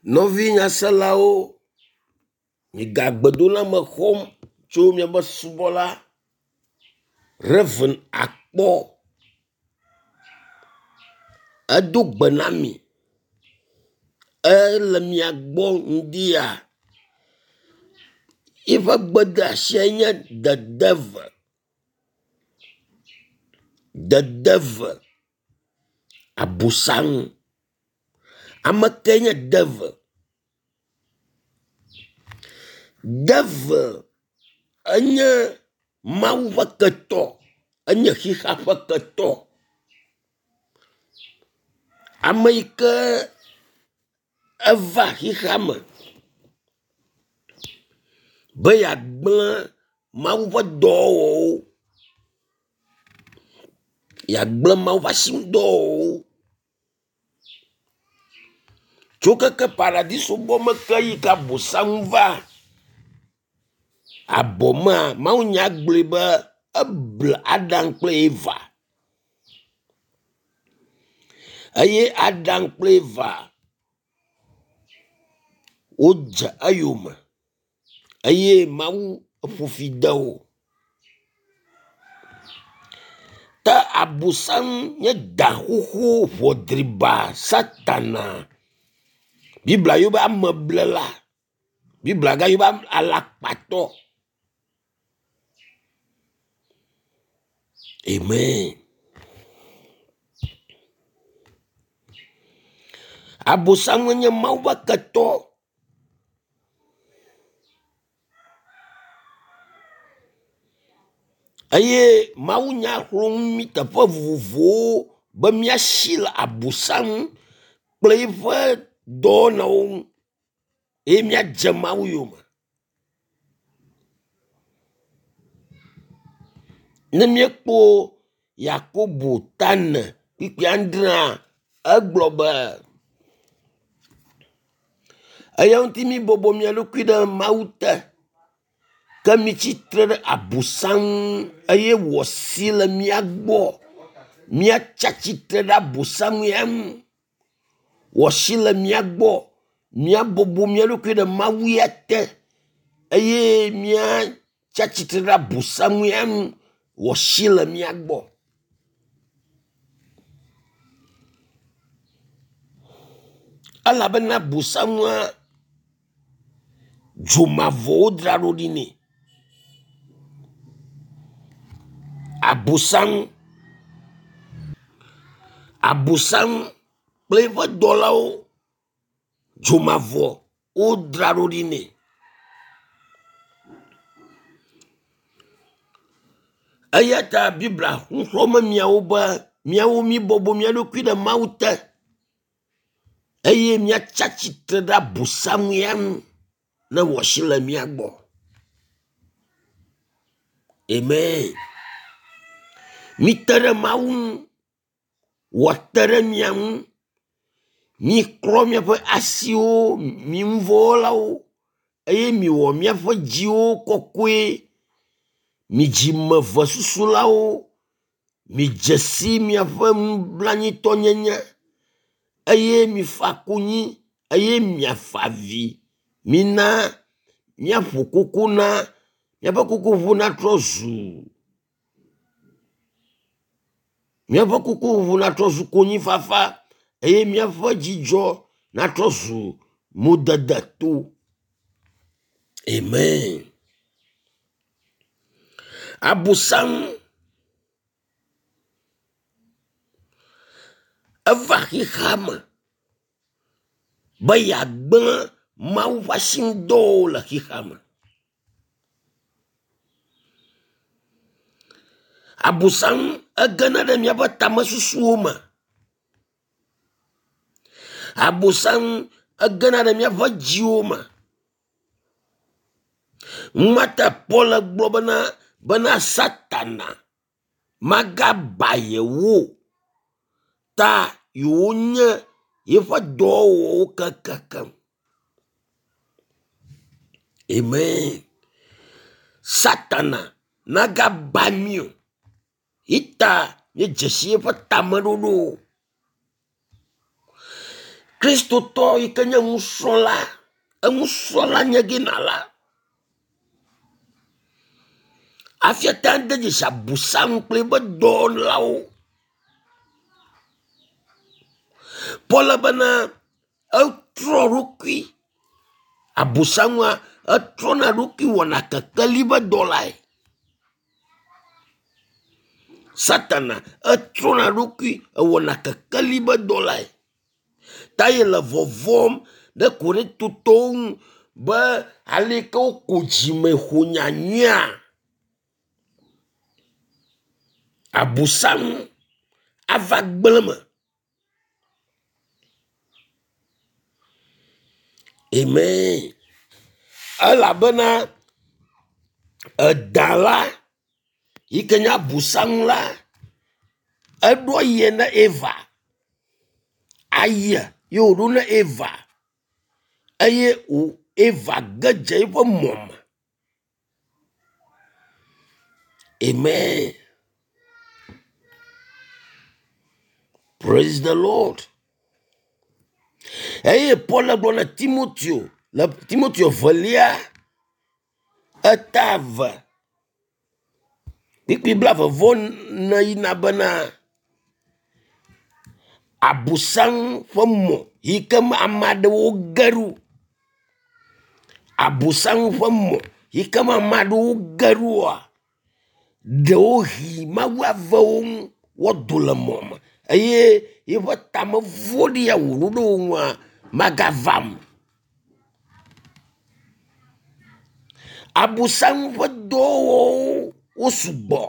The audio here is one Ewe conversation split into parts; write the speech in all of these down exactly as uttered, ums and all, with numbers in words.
Novinya selao mi gagbedola me xɔm tso miabe subɔla Reverend akpɔ edo gbe na mi ele mia gbɔ ŋdia ife gbedeasia nye the devil the devil abusanu ameke nye devil devil enye Mawu ƒe ketɔ enye xixa ƒe ketɔ ame yi ke eva xixa me be yeagblẽ Mawu ƒe dɔwɔwɔwo yeagblẽ Mawu ƒe asinudɔwɔwɔwo tso keke paradiso bɔ me ke yi ke abosanu va abɔ mea Mawu nya gblɔe be eble Adam kple Eva eye Adam kple Eva wodze eyome eye Mawu eƒofi de wo te abosanu nye da xoxo ʋɔdriba Satana Biblia yɔe be ameblela Biblia gayɔe be alakpatɔ. Amen. Abosanu nye Mawu ƒe ketɔ eye Mawu nya xlɔm mi teƒe vovovowo be miasi le abosanu kple eƒe dɔwɔnawo ŋu eye miadze Mawu yome. Ne miekpɔ Yakobo tane kpikpi andrea egblɔ be eya ŋuti mi bɔbɔ mia ɖokui ɖe Mawu te ke mi tsitre ɖe abosanu eye wòasi le mia gbɔ miatsi atsitre ɖe abosanu ya ŋu wòasi le mia gbɔ miabɔbɔ mia ɖokui ɖe Mawu ya te eye miatsi atsitre ɖe abosanu ya ŋu wòasi le mia gbɔ. Elabena abosanua dzomavɔwo dzra ɖo ɖi nɛ. Abosanu abosanu kple eƒe dɔlawo dzomavɔ wodzra ɖo ɖi nɛ. Eya ta Biblia ŋuxlɔme miawo be miawo mi bɔbɔ mia ɖokui ɖe Mawu te eye miatsi atsitre ɖe abosanu ya ŋu ne wòasi le mia gbɔ. Amen. Mite ɖe Mawu ŋu wòate ɖe mia ŋu miklɔ miaƒe asiwo mi ŋuvɔwɔlawo eye miwɔ miaƒe dziwo kɔkɔe mi dzimeve susulawo mi dzesi miaƒe nublanuitɔnyenye eye mi fa konyi eye miafa avi mina miaƒo koko na miaƒe kokoʋu natrɔ zu miaƒe kokoʋu natrɔ zu konyifafa eye miaƒe dzidzɔ natrɔ zu modede to. Amen. Abosanu eva xixa me be yeagblẽ Mawu ƒe asinudɔwo le xixa me. Abosanu egena ɖe miaƒe tamesusuwo me. Abosanu egena ɖe miaƒe dziwo me. Mata Paul gblɔ bena bena Satana magaba yewo ta yewo nye yeƒe dɔwɔwɔwo kekekem. Amen. Satana nagaba mi o ita nye dzesi yeƒe tameɖoɖo. Kristo to ikenya musola emusola nyegina la afia tande di sabusang plebe don lau pola bana outro ruki abusangwa atrona ruki wana kakaliba dolai satana atrona ruki wana kakaliba dolai taye la vovom de kore tutong ba aleko kujime hunyanya abusang avagblema. Amen. Alabana dala ikenya busang la edo yena Eva aya yoruna Eva aye u Eva gaje bo mom. Amen. Praise the Lord. Aye Paul bona Timotheo la Timotheo valia atava Bikbi blava von na ina bana abusang famo hikam amade wo garu abusang famo hikam amade wo garua dohi mawa vong wodula mom aye iwa tama vodi ya wudunwa magavam abusang vodo osubo.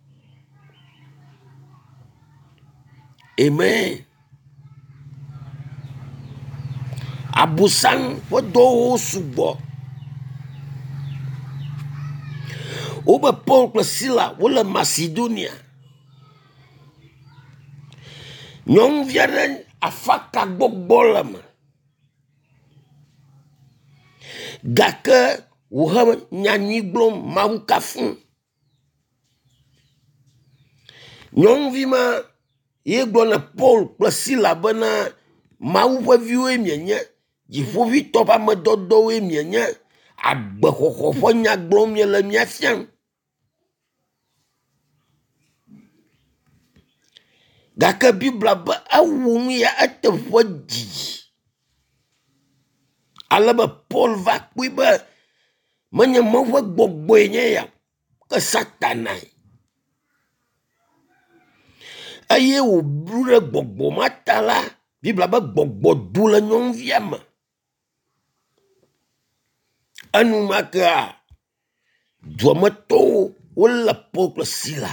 Amen. Abusang vodo osubo oba Paul Priscilla wala Macedonia nyong viaren afaka gbogbolaම gake wuha nyanyi blom mau kafun nyong vima ye glona Paul Priscilla bana mau vaviwe mienya jifovi topa medodowe mienya agbehoho nya glom ye le miafian gake Bibla ba awumi ya atefodi alaba Paul va kuiba manya mawa gbogboenye ya ke satanai aye wo brure gbogbo matala Bibla ba gbogbo dula nyong viama anu maka duamato wala Paul Priscilla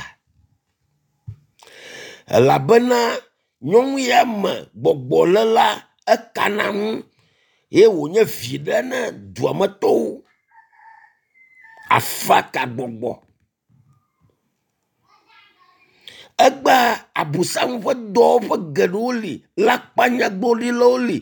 la bana nyong yama gbogbo lala akanam ye wo nya fidana duamato afaka gbogbo agba abusang fa do fa gadoli lakpa nyagboli loli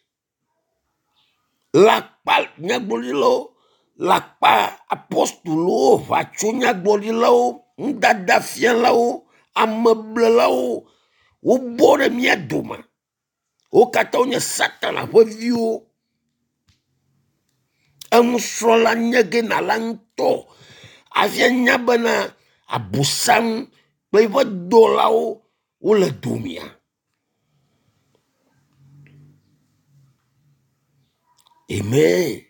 lakpa nyagboli lo lakpa apostolo fa chunya gboli lo ndada fian lo ameble lo o bore miadoma o katonya satana fa vio amusrola nyage na lanto afia nyabana abusang Playva dolao ula dumia. Amen.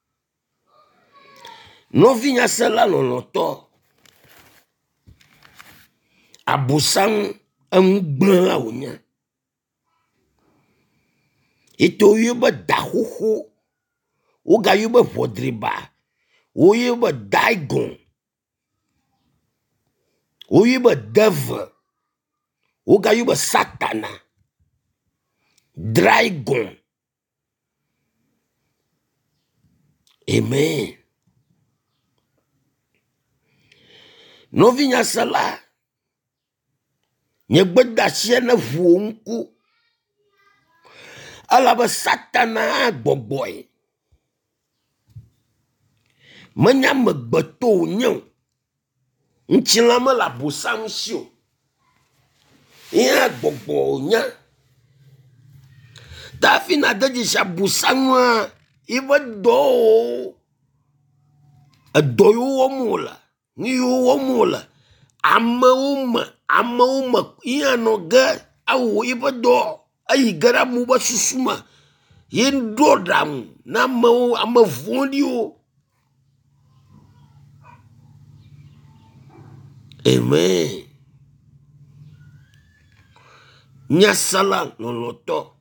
No vinya sela loloto. Abusang amblan la unya. Ito yuba dahuhu. Uga yuba vodriba. Uyuba daigon. Uyuba devil. Uga yuba satana. Dragon. Amen. No vinya sala. Nyebeda siena vuonku. Alaba satana gbogboi. Manya megbeto nyong. Nchilama la busam sio. Iya gbogbo nya. Tafi na de shabusangwa iba do a doyo womula ni yo womula amauma amauma iano ga au iba do ai gara mu ba susuma yen do dam na mau amafondio. Amen. Nyasala loloto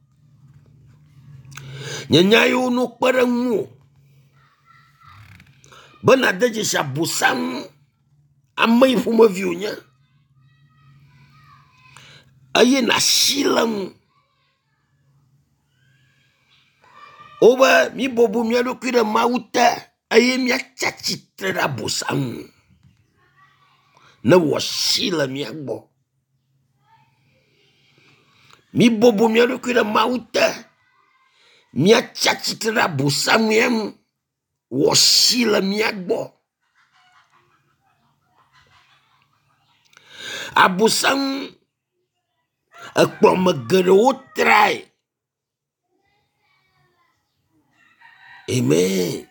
nyanyayo no paramu bana deje shabusam amai fuma viunya aye na shilam oba mi bobu mi alo kwira mauta aye mi achachitra busam na washila mi agbo mi bobu mi alo kwira mauta mi achachitra busam yem washila mi agbo abusam akpomagere utrai. Amen.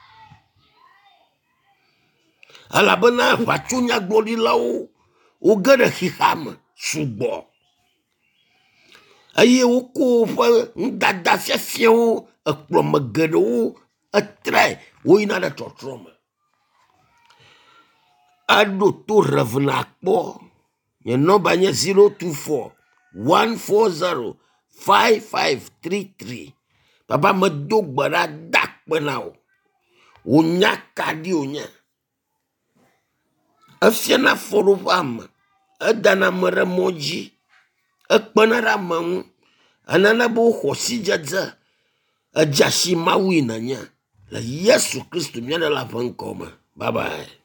Alabana fachunya glori lau ugara hiham subo aye uko fa ndada fiafio akpomagere atrai woina da totroma ado to ravnakbo ye number nye zero two four one four zero five five three three. Papa medogbara dak penao unya kadi unya afiana forufam adana maramoji akpanara mamu anana bo hosi jaza ajashi mawina nya la Yesu Kristo miana la pankoma. Bye bye.